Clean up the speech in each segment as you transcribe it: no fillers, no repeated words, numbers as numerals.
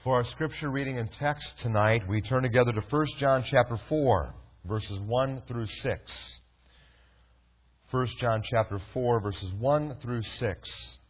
For our scripture reading and text tonight, we turn together to 1 John chapter 4, verses 1 through 6. 1 John chapter 4, verses 1 through 6.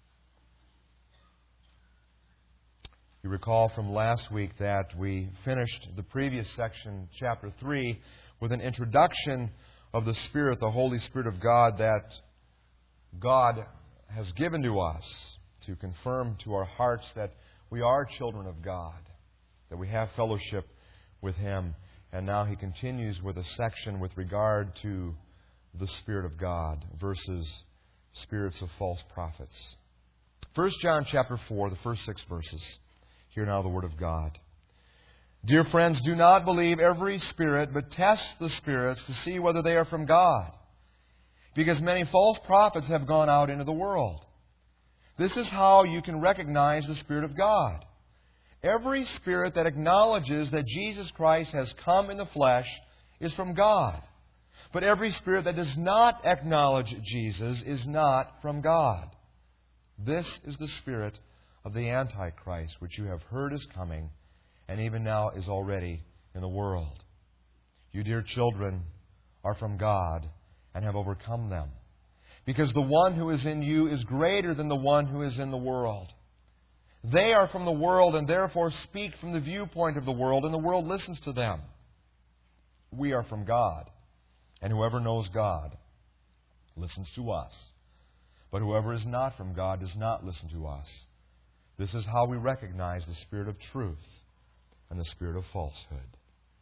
You recall from last week that we finished the previous section, chapter 3, with an introduction of the Spirit, the Holy Spirit of God, that God has given to us to confirm to our hearts that we are children of God, that we have fellowship with Him. And now he continues with a section with regard to the Spirit of God versus spirits of false prophets. 1 John chapter 4, the first 6 verses. Hear now the Word of God. Dear friends, do not believe every spirit, but test the spirits to see whether they are from God, because many false prophets have gone out into the world. This is how you can recognize the Spirit of God. Every spirit that acknowledges that Jesus Christ has come in the flesh is from God. But every spirit that does not acknowledge Jesus is not from God. This is the spirit of the Antichrist, which you have heard is coming, and even now is already in the world. You, dear children, are from God and have overcome them, because the one who is in you is greater than the one who is in the world. They are from the world and therefore speak from the viewpoint of the world, and the world listens to them. We are from God, and whoever knows God listens to us. But whoever is not from God does not listen to us. This is how we recognize the spirit of truth and the spirit of falsehood.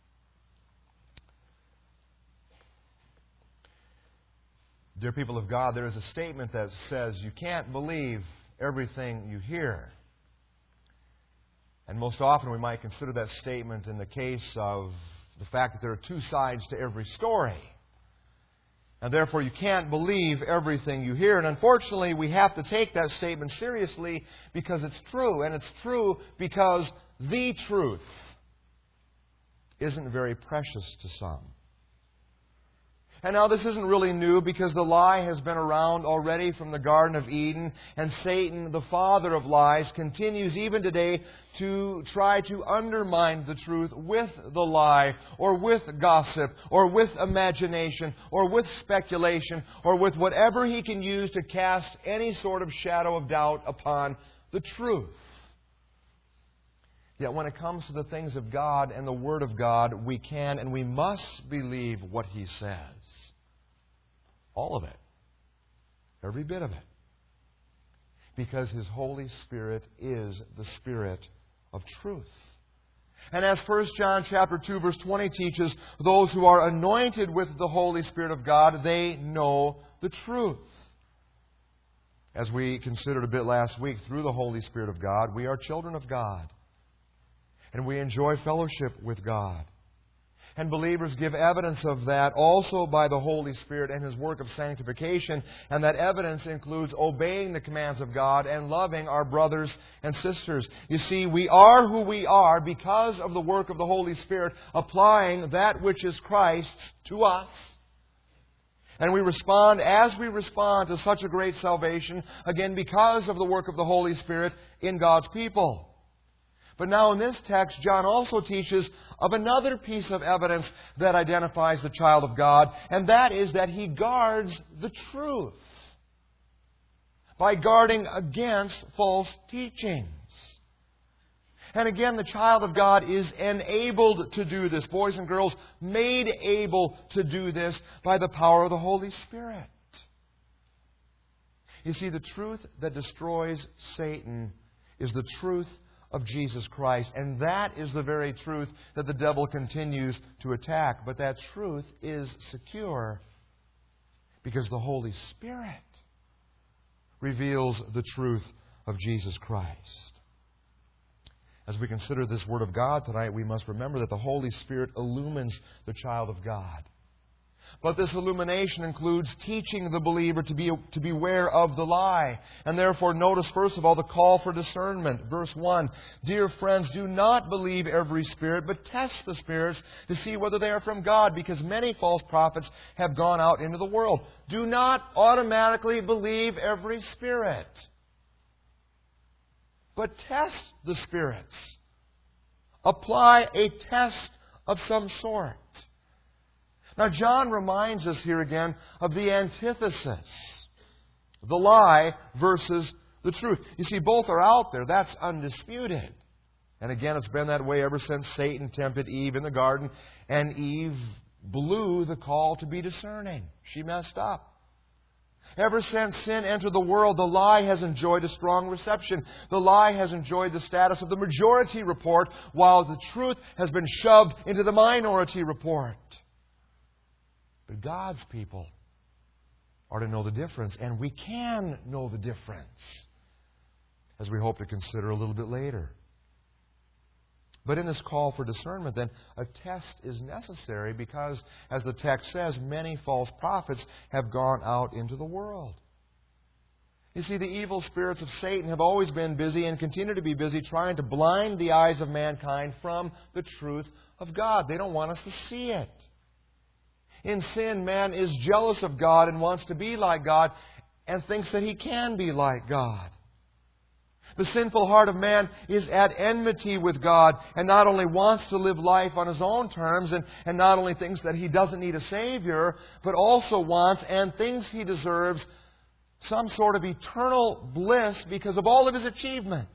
Dear people of God, there is a statement that says you can't believe everything you hear. And most often we might consider that statement in the case of the fact that there are two sides to every story. And therefore you can't believe everything you hear. And unfortunately we have to take that statement seriously because it's true. And it's true because the truth isn't very precious to some. And now this isn't really new because the lie has been around already from the Garden of Eden. And Satan, the father of lies, continues even today to try to undermine the truth with the lie, or with gossip, or with imagination, or with speculation, or with whatever he can use to cast any sort of shadow of doubt upon the truth. Yet when it comes to the things of God and the Word of God, we can and we must believe what He says. All of it. Every bit of it. Because His Holy Spirit is the Spirit of truth. And as 1 John chapter 2 verse 20 teaches, those who are anointed with the Holy Spirit of God, they know the truth. As we considered a bit last week, through the Holy Spirit of God, we are children of God. And we enjoy fellowship with God. And believers give evidence of that also by the Holy Spirit and His work of sanctification. And that evidence includes obeying the commands of God and loving our brothers and sisters. You see, we are who we are because of the work of the Holy Spirit applying that which is Christ's to us. And we respond as we respond to such a great salvation, again, because of the work of the Holy Spirit in God's people. But now in this text, John also teaches of another piece of evidence that identifies the child of God, and that is that he guards the truth by guarding against false teachings. And again, the child of God is enabled to do this. Boys and girls, made able to do this by the power of the Holy Spirit. You see, the truth that destroys Satan is the truth of Jesus Christ. And that is the very truth that the devil continues to attack. But that truth is secure because the Holy Spirit reveals the truth of Jesus Christ. As we consider this Word of God tonight, we must remember that the Holy Spirit illumines the child of God. But this illumination includes teaching the believer to beware of the lie. And therefore, notice first of all the call for discernment. Verse 1, Dear friends, do not believe every spirit, but test the spirits to see whether they are from God, because many false prophets have gone out into the world. Do not automatically believe every spirit, but test the spirits Apply a test of some sort. Now, John reminds us here again of the antithesis. The lie versus the truth. You see, both are out there. That's undisputed. And again, it's been that way ever since Satan tempted Eve in the garden, and Eve blew the call to be discerning. She messed up. Ever since sin entered the world, the lie has enjoyed a strong reception. The lie has enjoyed the status of the majority report, while the truth has been shoved into the minority report. But God's people are to know the difference, and we can know the difference, as we hope to consider a little bit later. But in this call for discernment, then, a test is necessary because, as the text says, many false prophets have gone out into the world. You see, the evil spirits of Satan have always been busy and continue to be busy trying to blind the eyes of mankind from the truth of God. They don't want us to see it. In sin, man is jealous of God and wants to be like God and thinks that he can be like God. The sinful heart of man is at enmity with God and not only wants to live life on his own terms and not only thinks that he doesn't need a Savior, but also wants and thinks he deserves some sort of eternal bliss because of all of his achievements.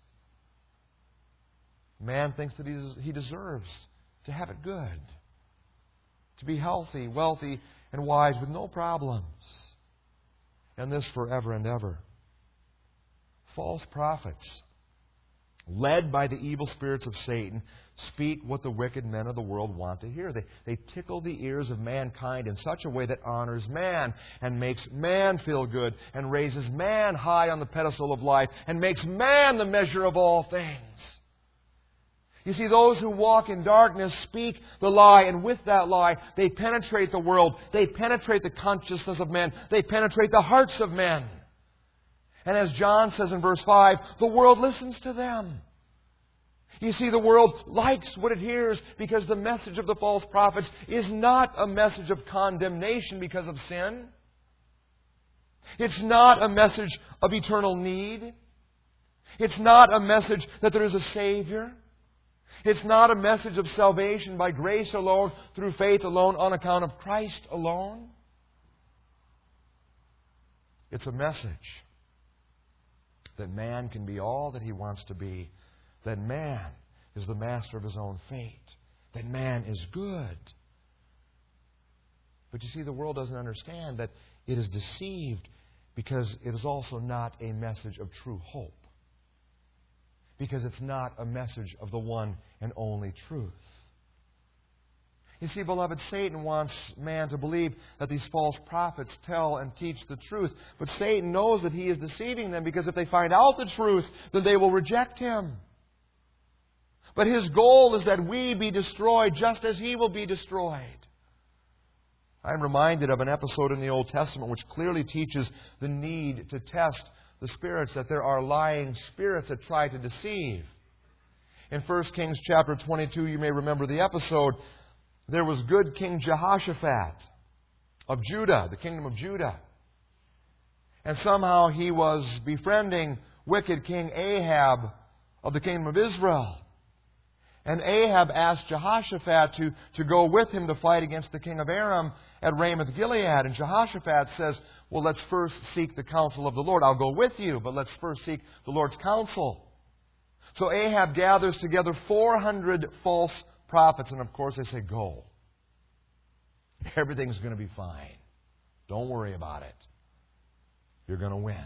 Man thinks that he deserves to have it good, to be healthy, wealthy, and wise with no problems. And this forever and ever. False prophets, led by the evil spirits of Satan, speak what the wicked men of the world want to hear. They tickle the ears of mankind in such a way that honors man and makes man feel good and raises man high on the pedestal of life and makes man the measure of all things. You see, those who walk in darkness speak the lie, and with that lie, they penetrate the world. They penetrate the consciousness of men. They penetrate the hearts of men. And as John says in verse 5, the world listens to them. You see, the world likes what it hears because the message of the false prophets is not a message of condemnation because of sin. It's not a message of eternal need. It's not a message that there is a Savior. It's not a message of salvation by grace alone, through faith alone, on account of Christ alone. It's a message that man can be all that he wants to be, that man is the master of his own fate, that man is good. But you see, the world doesn't understand that it is deceived because it is also not a message of true hope. Because it's not a message of the one and only truth. You see, beloved, Satan wants man to believe that these false prophets tell and teach the truth. But Satan knows that he is deceiving them because if they find out the truth, then they will reject him. But his goal is that we be destroyed just as he will be destroyed. I'm reminded of an episode in the Old Testament which clearly teaches the need to test the spirits, that there are lying spirits that try to deceive. In 1 Kings chapter 22, you may remember the episode. There was good King Jehoshaphat of Judah, the kingdom of Judah. And somehow he was befriending wicked King Ahab of the kingdom of Israel. And Ahab asked Jehoshaphat to go with him to fight against the king of Aram at Ramoth-Gilead. And Jehoshaphat says, well, let's first seek the counsel of the Lord. I'll go with you, but let's first seek the Lord's counsel. So Ahab gathers together 400 false prophets, and of course they say, go. Everything's going to be fine. Don't worry about it. You're going to win.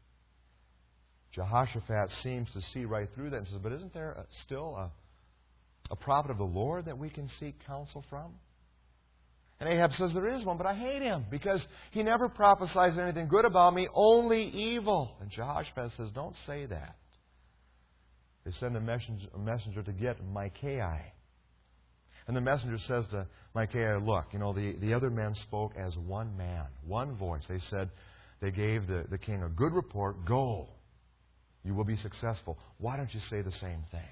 Jehoshaphat seems to see right through that and says, but isn't there still a prophet of the Lord that we can seek counsel from? And Ahab says, there is one, but I hate him because he never prophesies anything good about me, only evil. And Jehoshaphat says, don't say that. They send a messenger to get Micaiah. And the messenger says to Micaiah, look, the other men spoke as one man, one voice. They said, they gave the king a good report. Go. You will be successful. Why don't you say the same thing?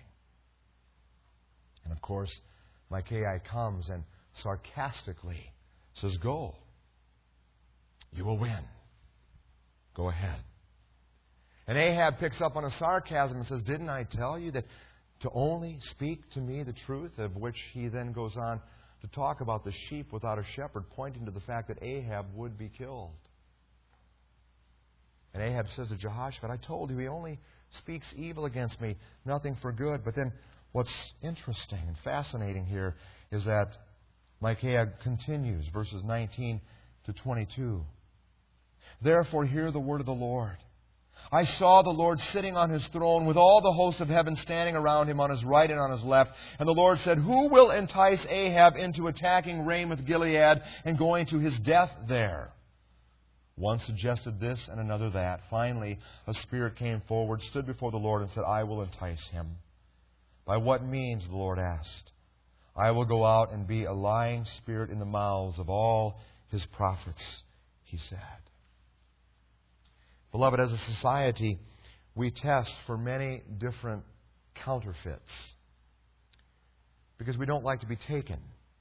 And of course, Micaiah comes and sarcastically says, go. You will win. Go ahead. And Ahab picks up on a sarcasm and says, didn't I tell you that to only speak to me the truth, of which he then goes on to talk about the sheep without a shepherd, pointing to the fact that Ahab would be killed. And Ahab says to Jehoshaphat, I told you, he only speaks evil against me, nothing for good. But then what's interesting and fascinating here is that Micaiah continues, verses 19 to 22. Therefore hear the word of the Lord. I saw the Lord sitting on His throne with all the hosts of heaven standing around Him on His right and on His left. And the Lord said, Who will entice Ahab into attacking Ramoth Gilead and going to his death there? One suggested this and another that. Finally, a spirit came forward, stood before the Lord, and said, I will entice him. By what means? The Lord asked. I will go out and be a lying spirit in the mouths of all His prophets, He said. Beloved, as a society, we test for many different counterfeits because we don't like to be taken.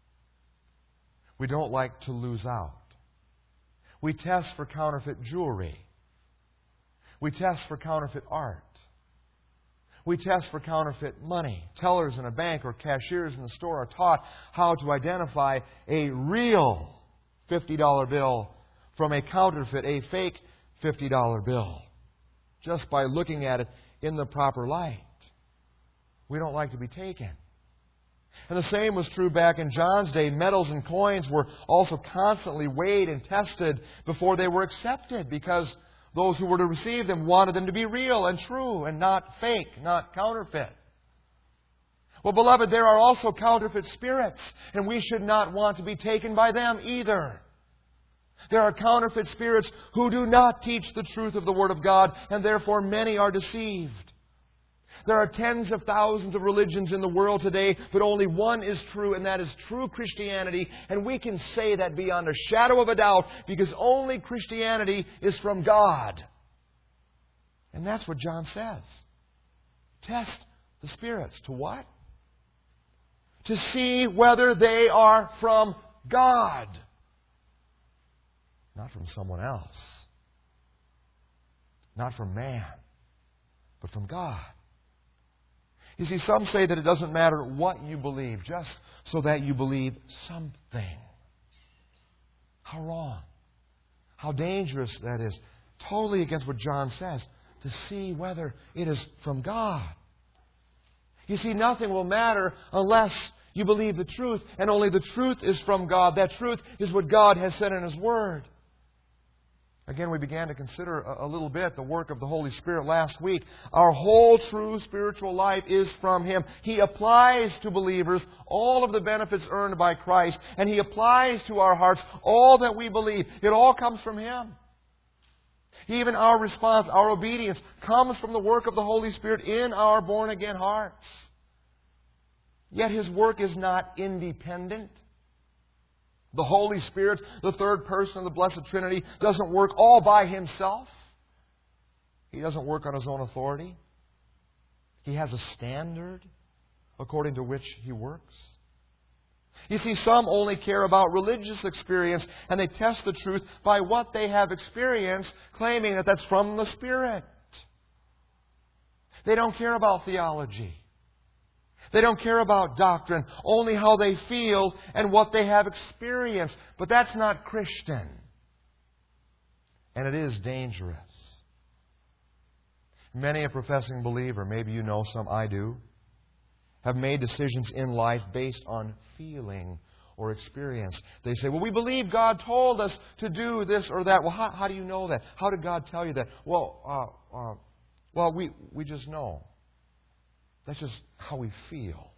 We don't like to lose out. We test for counterfeit jewelry. We test for counterfeit art. We test for counterfeit money. Tellers in a bank or cashiers in the store are taught how to identify a real $50 bill from a counterfeit, a fake $50 bill, just by looking at it in the proper light. We don't like to be taken. And the same was true back in John's day. Metals and coins were also constantly weighed and tested before they were accepted, because those who were to receive them wanted them to be real and true and not fake, not counterfeit. Well, beloved, there are also counterfeit spirits, and we should not want to be taken by them either. There are counterfeit spirits who do not teach the truth of the Word of God, and therefore many are deceived. There are tens of thousands of religions in the world today, but only one is true, and that is true Christianity. And we can say that beyond a shadow of a doubt, because only Christianity is from God. And that's what John says. Test the spirits. To what? To see whether they are from God. Not from someone else. Not from man. But from God. You see, some say that it doesn't matter what you believe, just so that you believe something. How wrong. How dangerous that is. Totally against what John says. To see whether it is from God. You see, nothing will matter unless you believe the truth. And only the truth is from God. That truth is what God has said in His Word. Again, we began to consider a little bit the work of the Holy Spirit last week. Our whole true spiritual life is from Him. He applies to believers all of the benefits earned by Christ, and He applies to our hearts all that we believe. It all comes from Him. Even our response, our obedience, comes from the work of the Holy Spirit in our born-again hearts. Yet His work is not independent. The Holy Spirit, the third person of the Blessed Trinity, doesn't work all by Himself. He doesn't work on His own authority. He has a standard according to which He works. You see, some only care about religious experience, and they test the truth by what they have experienced, claiming that that's from the Spirit. They don't care about theology. They don't care about doctrine, only how they feel and what they have experienced. But that's not Christian. And it is dangerous. Many a professing believer, maybe you know some, I do, have made decisions in life based on feeling or experience. They say, well, we believe God told us to do this or that. Well, how do you know that? How did God tell you that? Well, we just know. That's just how we feel.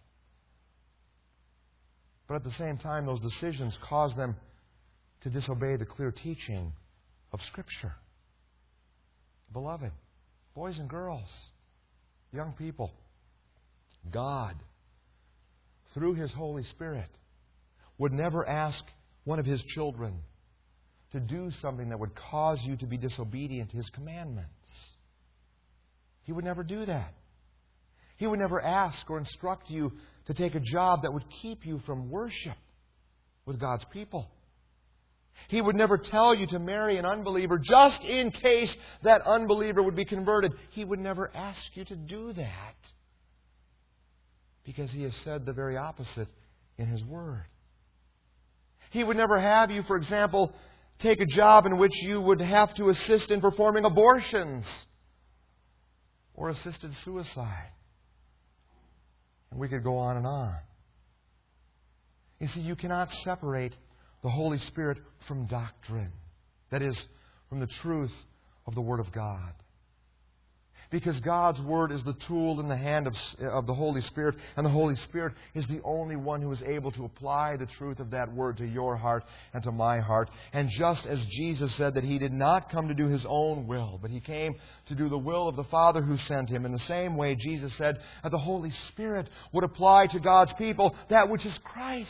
But at the same time, those decisions cause them to disobey the clear teaching of Scripture. Beloved, boys and girls, young people, God, through His Holy Spirit, would never ask one of His children to do something that would cause you to be disobedient to His commandments. He would never do that. He would never ask or instruct you to take a job that would keep you from worship with God's people. He would never tell you to marry an unbeliever just in case that unbeliever would be converted. He would never ask you to do that. Because He has said the very opposite in His Word. He would never have you, for example, take a job in which you would have to assist in performing abortions or assisted suicide. And we could go on and on. You see, you cannot separate the Holy Spirit from doctrine. That is, from the truth of the Word of God. Because God's Word is the tool in the hand of the Holy Spirit, and the Holy Spirit is the only one who is able to apply the truth of that Word to your heart and to my heart. And just as Jesus said that He did not come to do His own will, but He came to do the will of the Father who sent Him, in the same way Jesus said that the Holy Spirit would apply to God's people that which is Christ's.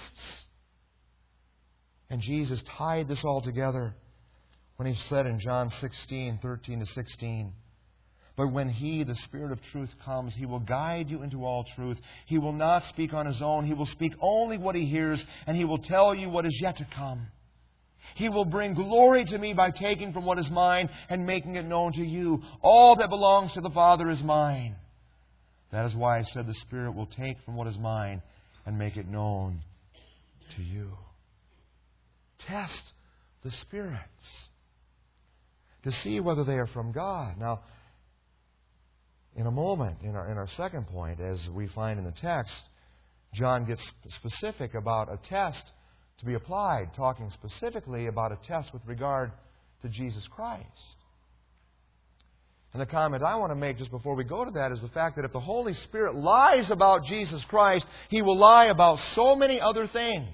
And Jesus tied this all together when He said in John 16:13-16, "But when He, the Spirit of truth, comes, He will guide you into all truth. He will not speak on His own. He will speak only what He hears, and He will tell you what is yet to come. He will bring glory to Me by taking from what is mine and making it known to you. All that belongs to the Father is mine. That is why I said the Spirit will take from what is mine and make it known to you." Test the spirits to see whether they are from God. Now, in a moment, in our second point, as we find in the text, John gets specific about a test to be applied, talking specifically about a test with regard to Jesus Christ. And the comment I want to make just before we go to that is the fact that if the Holy Spirit lies about Jesus Christ, He will lie about so many other things.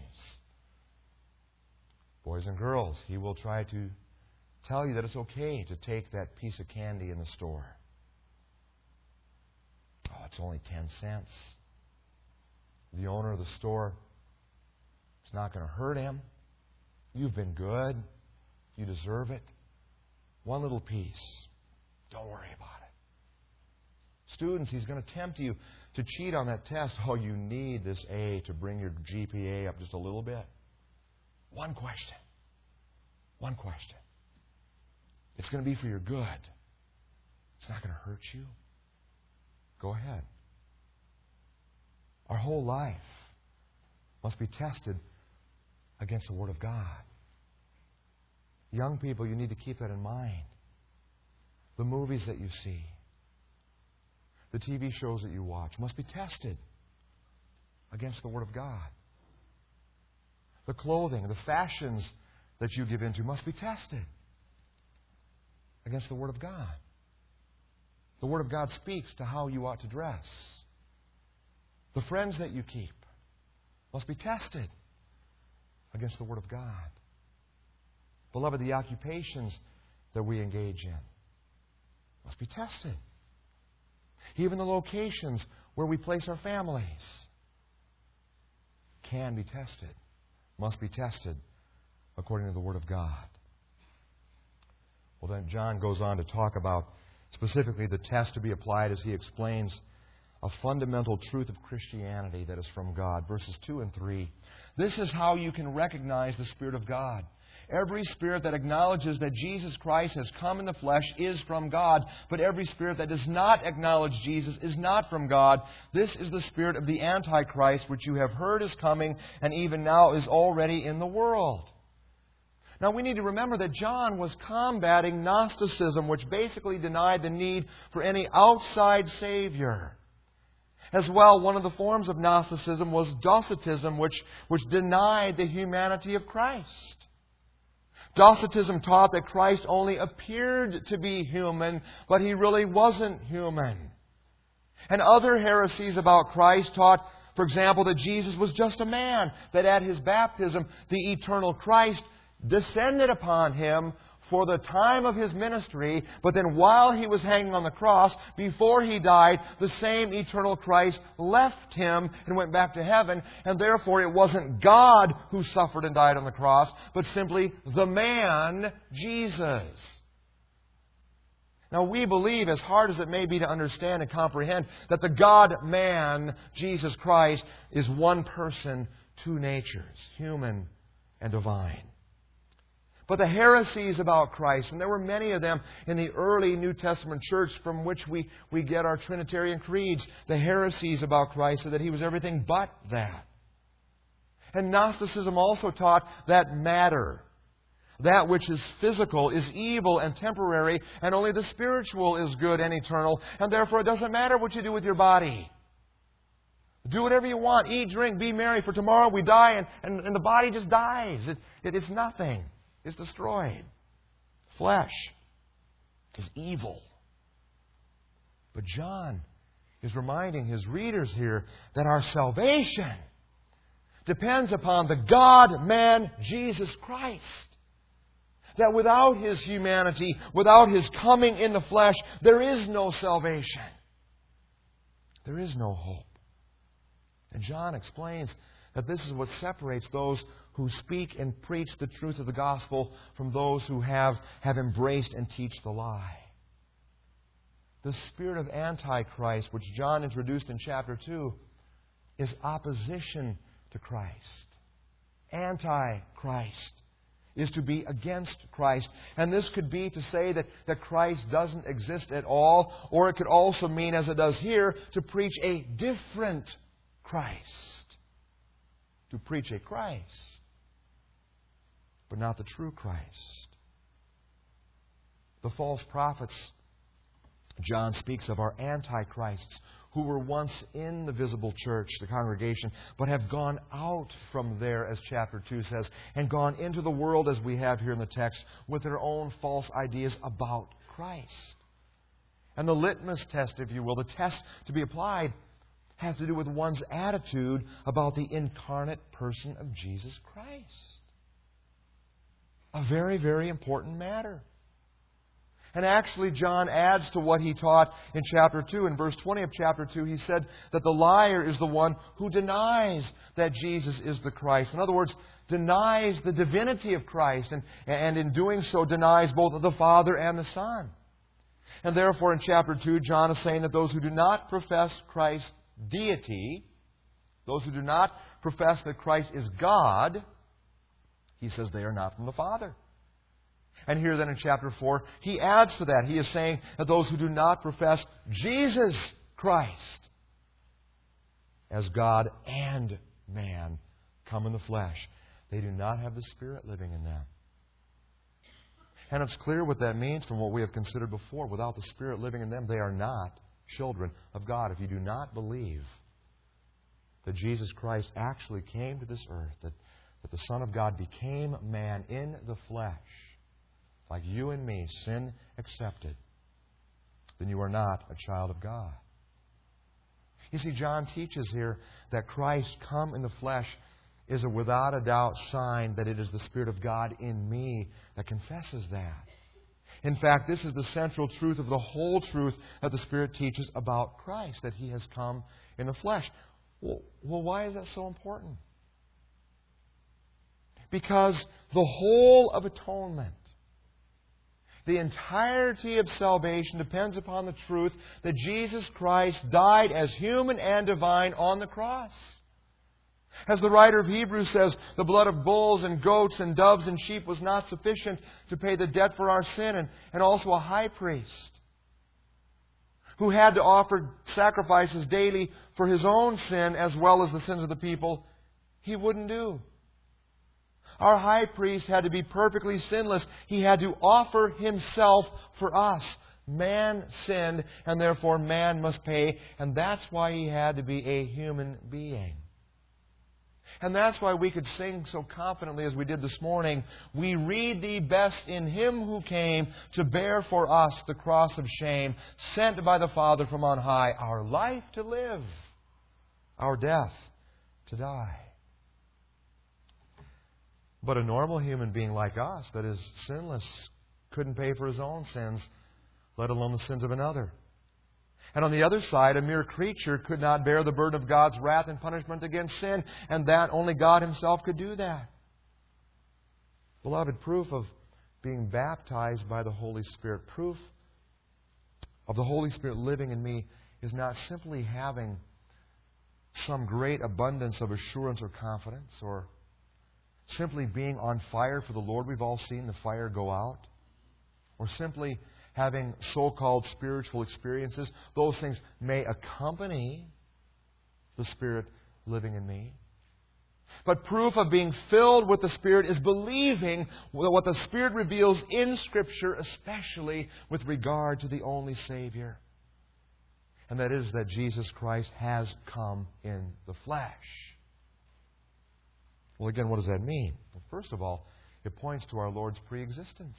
Boys and girls, He will try to tell you that it's okay to take that piece of candy in the store. Oh, it's only 10 cents. The owner of the store is not going to hurt him. You've been good. You deserve it. One little piece. Don't worry about it. Students, he's going to tempt you to cheat on that test. Oh, you need this A to bring your GPA up just a little bit. One question. One question. It's going to be for your good. It's not going to hurt you. Go ahead. Our whole life must be tested against the Word of God. Young people, you need to keep that in mind. The movies that you see, the TV shows that you watch must be tested against the Word of God. The clothing, the fashions that you give into must be tested against the Word of God. The Word of God speaks to how you ought to dress. The friends that you keep must be tested against the Word of God. Beloved, the occupations that we engage in must be tested. Even the locations where we place our families can be tested, must be tested according to the Word of God. Well, then John goes on to talk about specifically the test to be applied as he explains a fundamental truth of Christianity that is from God. Verses 2 and 3. This is how you can recognize the Spirit of God. Every spirit that acknowledges that Jesus Christ has come in the flesh is from God, but every spirit that does not acknowledge Jesus is not from God. This is the spirit of the Antichrist, which you have heard is coming, and even now is already in the world. Now, we need to remember that John was combating Gnosticism, which basically denied the need for any outside Savior. As well, one of the forms of Gnosticism was Docetism, which denied the humanity of Christ. Docetism taught that Christ only appeared to be human, but He really wasn't human. And other heresies about Christ taught, for example, that Jesus was just a man, that at His baptism, the eternal Christ descended upon Him for the time of His ministry, but then while He was hanging on the cross, before He died, the same eternal Christ left Him and went back to heaven, and therefore it wasn't God who suffered and died on the cross, but simply the man, Jesus. Now, we believe, as hard as it may be to understand and comprehend, that the God-man, Jesus Christ, is one person, two natures, human and divine. But the heresies about Christ, and there were many of them in the early New Testament church from which we get our Trinitarian creeds, the heresies about Christ, so that He was everything but that. And Gnosticism also taught that matter, that which is physical, is evil and temporary, and only the spiritual is good and eternal, and therefore it doesn't matter what you do with your body. Do whatever you want, eat, drink, be merry, for tomorrow we die, and the body just dies. It's nothing. It's destroyed. Flesh is evil. But John is reminding his readers here that our salvation depends upon the God-man Jesus Christ. That without His humanity, without His coming in the flesh, there is no salvation. There is no hope. And John explains that this is what separates those who speak and preach the truth of the gospel from those who have embraced and teach the lie. The spirit of Antichrist, which John introduced in chapter 2, is opposition to Christ. Antichrist is to be against Christ. And this could be to say that Christ doesn't exist at all, or it could also mean, as it does here, to preach a different Christ. To preach a Christ, but not the true Christ. The false prophets, John speaks of, are antichrists who were once in the visible church, the congregation, but have gone out from there, as chapter 2 says, and gone into the world, as we have here in the text, with their own false ideas about Christ. And the litmus test, if you will, the test to be applied, has to do with one's attitude about the incarnate person of Jesus Christ. A very, very important matter. And actually, John adds to what he taught in chapter 2. In verse 20 of chapter 2, he said that the liar is the one who denies that Jesus is the Christ. In other words, denies the divinity of Christ, and in doing so denies both the Father and the Son. And therefore, in chapter 2, John is saying that those who do not profess Christ's deity, those who do not profess that Christ is God, he says they are not from the Father. And here then in chapter 4, he adds to that. He is saying that those who do not profess Jesus Christ as God and man come in the flesh, they do not have the Spirit living in them. And it's clear what that means from what we have considered before. Without the Spirit living in them, they are not children of God. If you do not believe that Jesus Christ actually came to this earth, that the Son of God became man in the flesh, like you and me, sin accepted, then you are not a child of God. You see, John teaches here that Christ come in the flesh is a without a doubt sign that it is the Spirit of God in me that confesses that. In fact, this is the central truth of the whole truth that the Spirit teaches about Christ, that He has come in the flesh. Well, why is that so important? Because the whole of atonement, the entirety of salvation depends upon the truth that Jesus Christ died as human and divine on the cross. As the writer of Hebrews says, the blood of bulls and goats and doves and sheep was not sufficient to pay the debt for our sin, and also a high priest who had to offer sacrifices daily for his own sin as well as the sins of the people, he wouldn't do. Our high priest had to be perfectly sinless. He had to offer himself for us. Man sinned, and therefore man must pay. And that's why he had to be a human being. And that's why we could sing so confidently as we did this morning, we read thee best in Him who came to bear for us the cross of shame, sent by the Father from on high, our life to live, our death to die. But a normal human being like us, that is sinless, couldn't pay for his own sins, let alone the sins of another. And on the other side, a mere creature could not bear the burden of God's wrath and punishment against sin, and that only God Himself could do that. Beloved, proof of being baptized by the Holy Spirit, proof of the Holy Spirit living in me, is not simply having some great abundance of assurance or confidence, or simply being on fire for the Lord. We've all seen the fire go out. Or simply having so-called spiritual experiences. Those things may accompany the Spirit living in me. But proof of being filled with the Spirit is believing what the Spirit reveals in Scripture, especially with regard to the only Savior. And that is that Jesus Christ has come in the flesh. Well, again, what does that mean? Well, first of all, it points to our Lord's preexistence.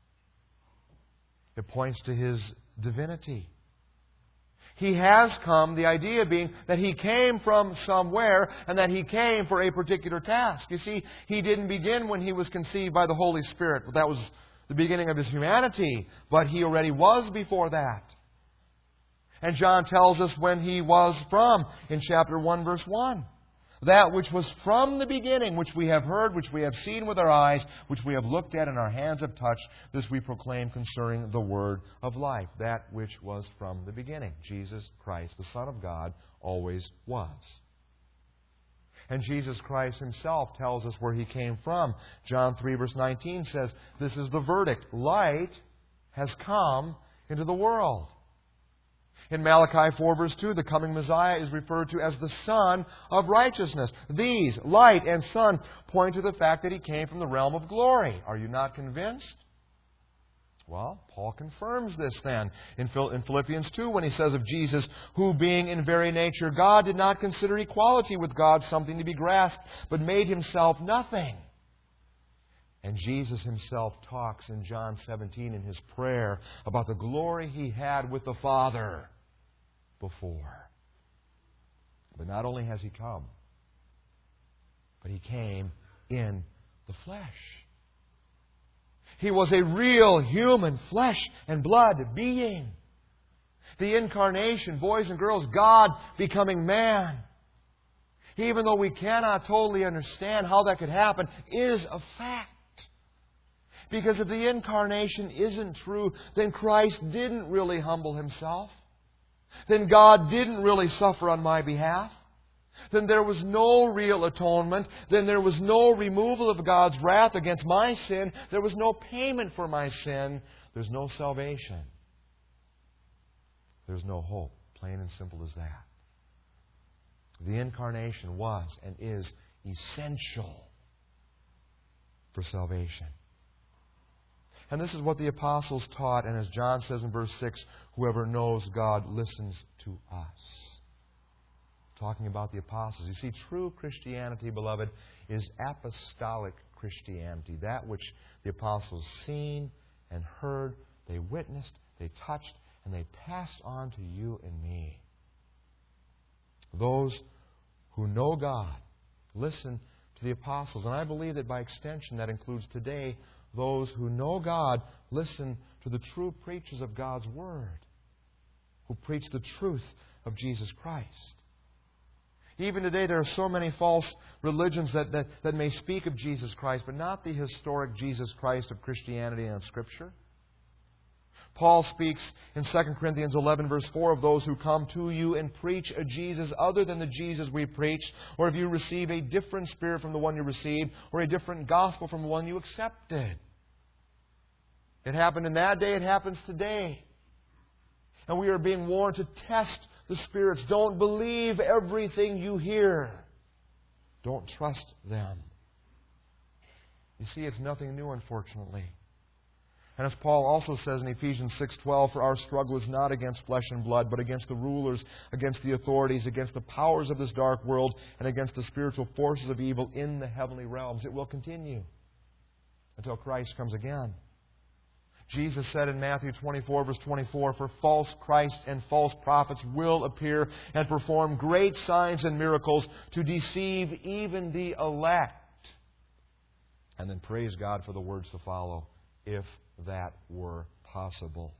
It points to His divinity. He has come, the idea being that He came from somewhere and that He came for a particular task. You see, He didn't begin when He was conceived by the Holy Spirit. That was the beginning of His humanity, but He already was before that. And John tells us when He was from in chapter 1, verse 1. That which was from the beginning, which we have heard, which we have seen with our eyes, which we have looked at and our hands have touched, this we proclaim concerning the Word of life. That which was from the beginning. Jesus Christ, the Son of God, always was. And Jesus Christ Himself tells us where He came from. John 3, verse 19 says, this is the verdict. Light has come into the world. In Malachi 4, verse 2, the coming Messiah is referred to as the Son of Righteousness. These, light and sun, point to the fact that He came from the realm of glory. Are you not convinced? Well, Paul confirms this then in Philippians 2 when he says of Jesus, who being in very nature God did not consider equality with God something to be grasped, but made Himself nothing. And Jesus Himself talks in John 17 in His prayer about the glory He had with the Father before. But not only has He come, but He came in the flesh. He was a real human flesh and blood being. The incarnation, boys and girls, God becoming man. Even though we cannot totally understand how that could happen, is a fact. Because if the incarnation isn't true, then Christ didn't really humble Himself. Then God didn't really suffer on my behalf. Then there was no real atonement. Then there was no removal of God's wrath against my sin. There was no payment for my sin. There's no salvation. There's no hope. Plain and simple as that. The incarnation was and is essential for salvation. And this is what the apostles taught. And as John says in verse 6, whoever knows God listens to us. Talking about the apostles. You see, true Christianity, beloved, is apostolic Christianity. That which the apostles seen and heard, they witnessed, they touched, and they passed on to you and me. Those who know God listen to the apostles. And I believe that by extension that includes today those who know God listen to the true preachers of God's Word, who preach the truth of Jesus Christ. Even today there are so many false religions that may speak of Jesus Christ, but not the historic Jesus Christ of Christianity and of Scripture. Paul speaks in 2 Corinthians 11, verse 4, of those who come to you and preach a Jesus other than the Jesus we preach, or if you receive a different spirit from the one you received, or a different gospel from the one you accepted. It happened in that day, it happens today. And we are being warned to test the spirits. Don't believe everything you hear. Don't trust them. You see, it's nothing new, unfortunately. And as Paul also says in Ephesians 6:12, for our struggle is not against flesh and blood, but against the rulers, against the authorities, against the powers of this dark world, and against the spiritual forces of evil in the heavenly realms. It will continue until Christ comes again. Jesus said in Matthew 24, verse 24, for false Christs and false prophets will appear and perform great signs and miracles to deceive even the elect. And then praise God for the words to follow, if that were possible.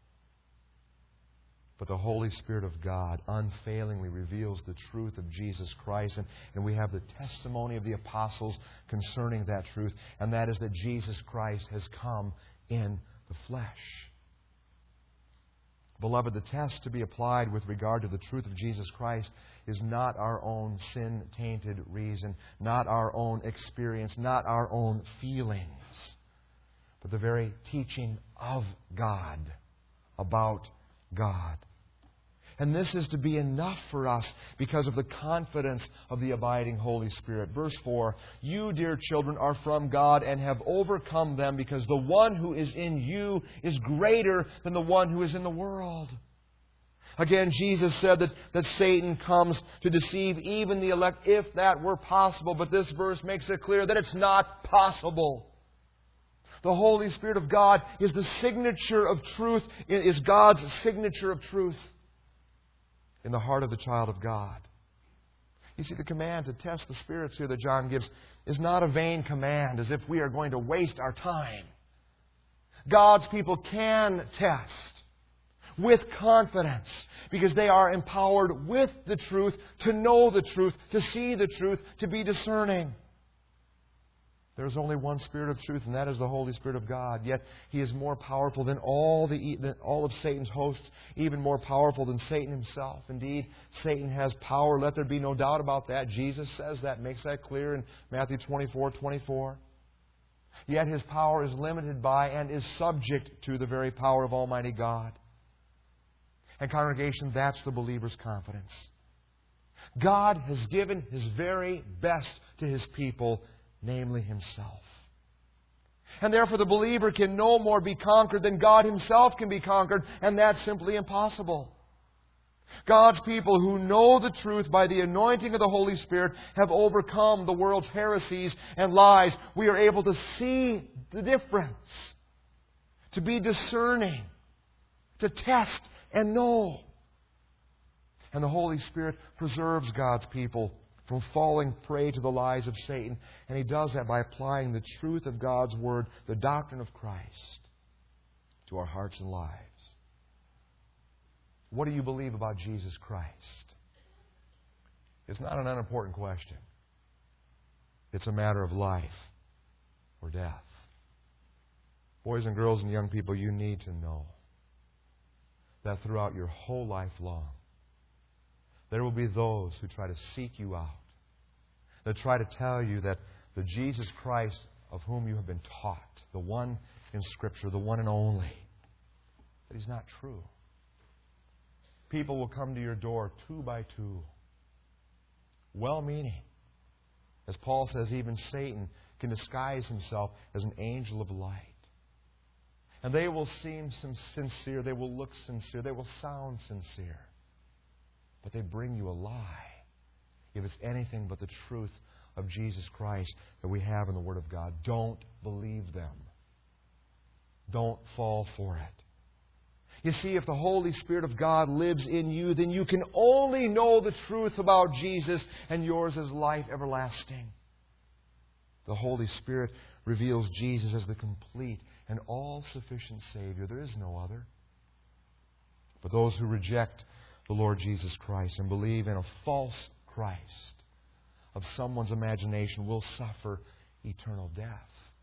But the Holy Spirit of God unfailingly reveals the truth of Jesus Christ. And we have the testimony of the apostles concerning that truth. And that is that Jesus Christ has come in the flesh. Beloved, the test to be applied with regard to the truth of Jesus Christ is not our own sin-tainted reason, not our own experience, not our own feelings, but the very teaching of God about God. And this is to be enough for us because of the confidence of the abiding Holy Spirit. Verse 4, you, dear children, are from God and have overcome them because the one who is in you is greater than the one who is in the world. Again, Jesus said that Satan comes to deceive even the elect, if that were possible. But this verse makes it clear that it's not possible. The Holy Spirit of God is the signature of truth, is God's signature of truth in the heart of the child of God. You see, the command to test the spirits here that John gives is not a vain command, as if we are going to waste our time. God's people can test with confidence because they are empowered with the truth, to know the truth, to see the truth, to be discerning. There is only one Spirit of truth, and that is the Holy Spirit of God. Yet He is more powerful than all of Satan's hosts, even more powerful than Satan himself. Indeed, Satan has power. Let there be no doubt about that. Jesus says that, makes that clear in Matthew 24:24. Yet His power is limited by and is subject to the very power of Almighty God. And congregation, that's the believer's confidence. God has given His very best to His people, namely Himself. And therefore the believer can no more be conquered than God Himself can be conquered, and that's simply impossible. God's people who know the truth by the anointing of the Holy Spirit have overcome the world's heresies and lies. We are able to see the difference, to be discerning, to test and know. And the Holy Spirit preserves God's people from falling prey to the lies of Satan. And He does that by applying the truth of God's Word, the doctrine of Christ, to our hearts and lives. What do you believe about Jesus Christ? It's not an unimportant question. It's a matter of life or death. Boys and girls and young people, you need to know that throughout your whole life long, there will be those who try to seek you out, that try to tell you that the Jesus Christ of whom you have been taught, the one in Scripture, the one and only, that He's not true. People will come to your door two by two, well-meaning. As Paul says, even Satan can disguise himself as an angel of light. And they will seem sincere, they will look sincere, they will sound sincere. But they bring you a lie if it's anything but the truth of Jesus Christ that we have in the Word of God. Don't believe them. Don't fall for it. You see, if the Holy Spirit of God lives in you, then you can only know the truth about Jesus, and yours is life everlasting. The Holy Spirit reveals Jesus as the complete and all-sufficient Savior. There is no other. But those who reject the Lord Jesus Christ and believe in a false Christ of someone's imagination will suffer eternal death.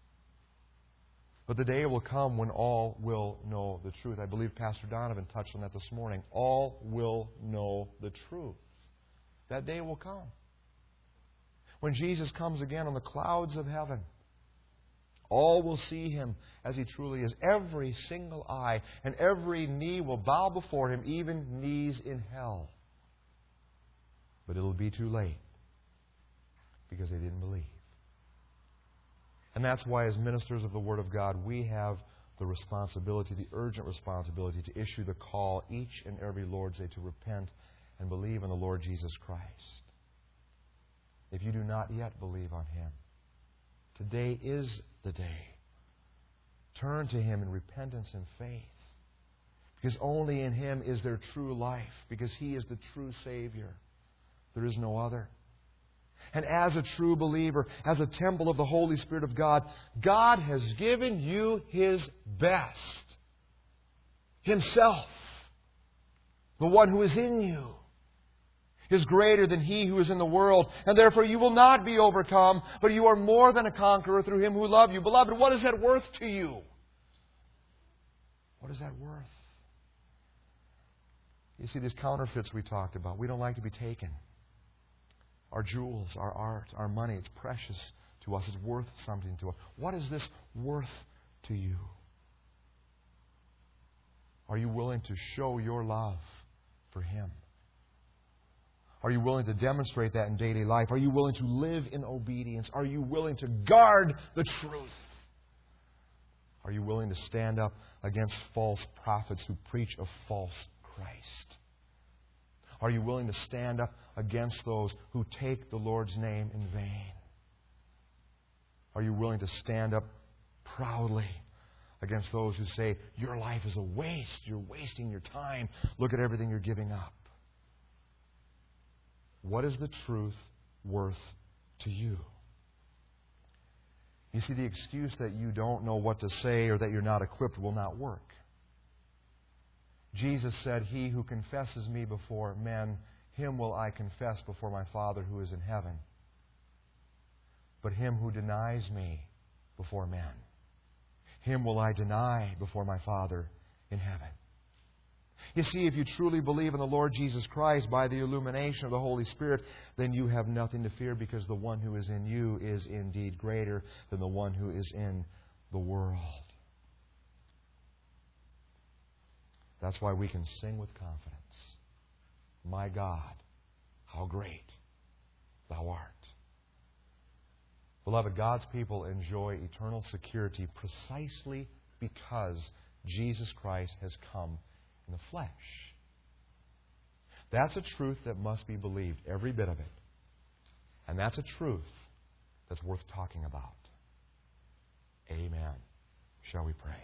But the day will come when all will know the truth. I believe Pastor Donovan touched on that this morning. All will know the truth. That day will come. When Jesus comes again on the clouds of heaven, all will see Him as He truly is. Every single eye and every knee will bow before Him, even knees in hell. But it'll be too late because they didn't believe. And that's why, as ministers of the Word of God, we have the responsibility, the urgent responsibility, to issue the call each and every Lord's Day to repent and believe in the Lord Jesus Christ. If you do not yet believe on Him, today is the day. Turn to Him in repentance and faith. Because only in Him is there true life. Because He is the true Savior. There is no other. And as a true believer, as a temple of the Holy Spirit of God, God has given you His best. Himself. The one who is in you is greater than he who is in the world. And therefore you will not be overcome, but you are more than a conqueror through Him who loved you. Beloved, what is that worth to you? What is that worth? You see, these counterfeits we talked about, we don't like to be taken. Our jewels, our art, our money, it's precious to us. It's worth something to us. What is this worth to you? Are you willing to show your love for Him? Are you willing to demonstrate that in daily life? Are you willing to live in obedience? Are you willing to guard the truth? Are you willing to stand up against false prophets who preach a false Christ? Are you willing to stand up against those who take the Lord's name in vain? Are you willing to stand up proudly against those who say, your life is a waste, you're wasting your time, look at everything you're giving up? What is the truth worth to you? You see, the excuse that you don't know what to say or that you're not equipped will not work. Jesus said, he who confesses me before men, him will I confess before my Father who is in heaven. But him who denies me before men, him will I deny before my Father in heaven. You see, if you truly believe in the Lord Jesus Christ by the illumination of the Holy Spirit, then you have nothing to fear, because the one who is in you is indeed greater than the one who is in the world. That's why we can sing with confidence, my God, how great Thou art. Beloved, God's people enjoy eternal security precisely because Jesus Christ has come in the flesh. That's a truth that must be believed, every bit of it. And that's a truth that's worth talking about. Amen. Shall we pray?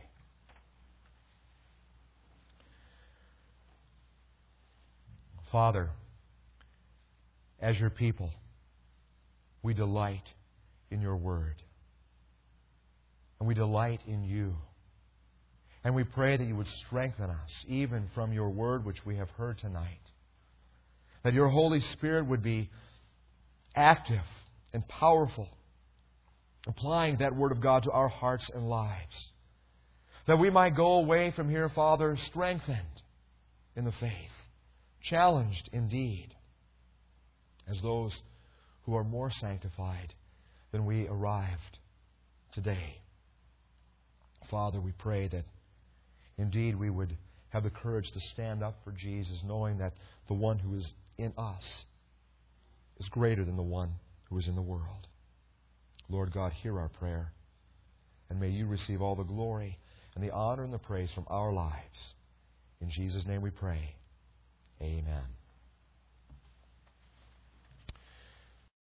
Father, as your people, we delight in your word. And we delight in you. And we pray that you would strengthen us, even from your word which we have heard tonight. That your Holy Spirit would be active and powerful, applying that word of God to our hearts and lives. That we might go away from here, Father, strengthened in the faith, challenged indeed, as those who are more sanctified than we arrived today. Father, we pray that indeed we would have the courage to stand up for Jesus, knowing that the one who is in us is greater than the one who is in the world. Lord God, hear our prayer, and may you receive all the glory and the honor and the praise from our lives. In Jesus' name we pray. Amen.